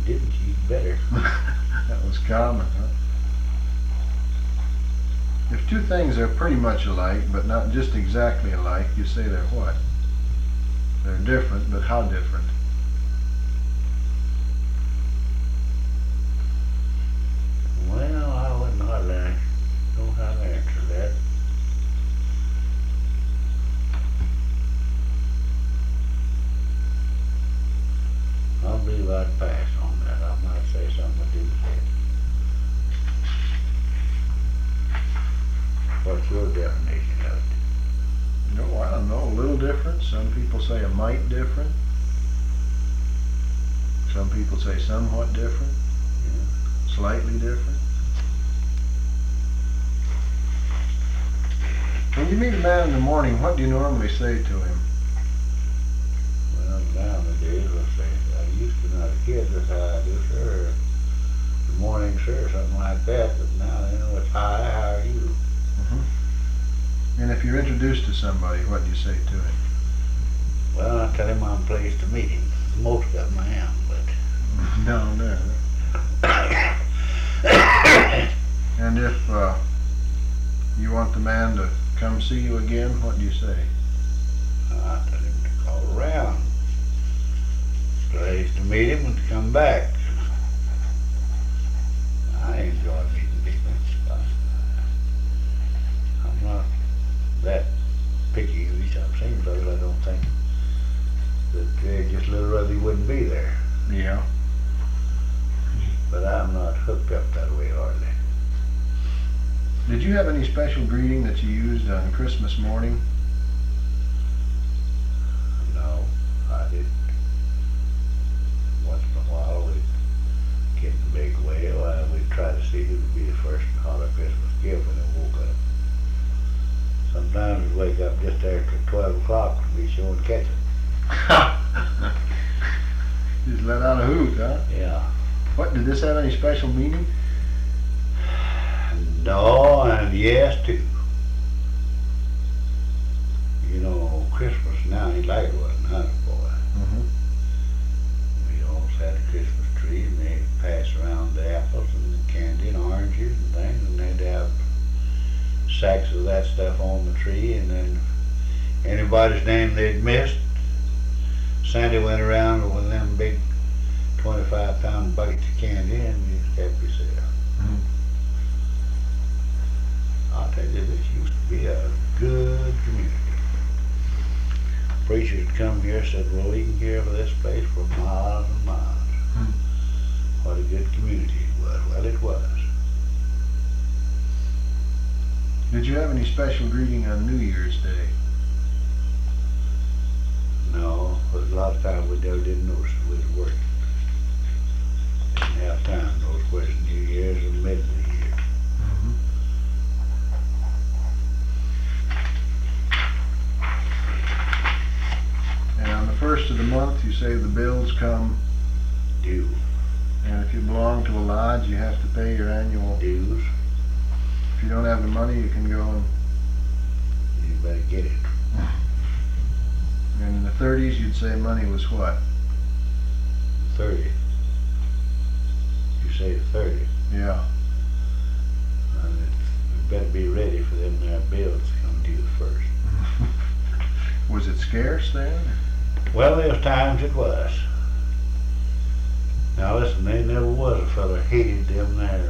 didn't, you'd better. That was common, huh? If two things are pretty much alike, but not just exactly alike, you say they're what? They're different, but how different? Well, I wouldn't hardly know how to answer that. I believe I'd pass on that. I might say something I didn't say. What's your definition of it? No, I don't know, a little different. Some people say a mite different. Some people say somewhat different. Yeah. Slightly different. When you meet a man in the morning, what do you normally say to him? Well, nowadays, let's say, I used to not a kid, that's how I do, sir. Good morning, sir, something like that, but now, you know, it's hi, how are you? And if you're introduced to somebody, what do you say to him? Well, I tell him I'm pleased to meet him. Most of them I am, but... Down there. And if you want the man to come see you again, what do you say? I tell him to call around. Pleased to meet him and to come back. I enjoy meeting people. I'm not that picky. I've seen those, I don't think that they just literally wouldn't be there. Yeah. But I'm not hooked up that way hardly. Did you have any special greeting that you used on Christmas morning? No, I didn't. Once in a while we'd get in a big whale and we'd try to see who would be the first to holler Christmas gift when they woke up. Sometimes we'd wake up just after 12 o'clock to be showing ketchup. Just let out a hoot, huh? Yeah. What, did this have any special meaning? No, and yes too. You know, Christmas now ain't like it was now, boy. We always had a Christmas tree and they'd pass around the apples and the candy and oranges and things, and they'd have sacks of that stuff on the tree, and then anybody's name they'd missed, Santa went around with them big 25-pound buckets of candy and you help yourself. I'll tell you, this used to be a good community. Preachers would come here and said, well, we can care for this place for miles and miles. What a good community it was. Well, it was. Did you have any special greeting on New Year's Day? No, but a lot of times we never did notice it. We was working. Didn't have time. Those was New Year's and mid of the year. And on the first of the month, you say the bills come Due. and if you belong to a lodge, you have to pay your annual. Dues. If you don't have the money, you can go and. You better get it. And in the 30s, you'd say money was what? 30. You say 30. Yeah. And you better be ready for them there bills to come due first. Was it scarce then? Well, there was times it was. Now listen, there never was a fella hated them there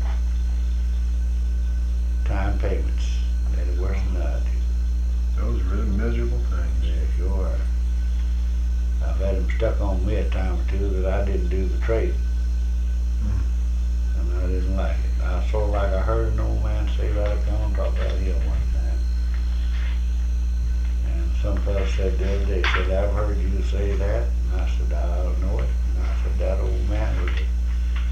time payments any worse than I do. Those really miserable things. Yeah, sure are. I've had them stuck on me a time or two that I didn't do the trade. And I didn't like it. I sort of like I heard an old man say right up on top of that hill one time. And some fellow said the other day, said, I've heard you say that. And I said, I don't know it. And I said, that old man was a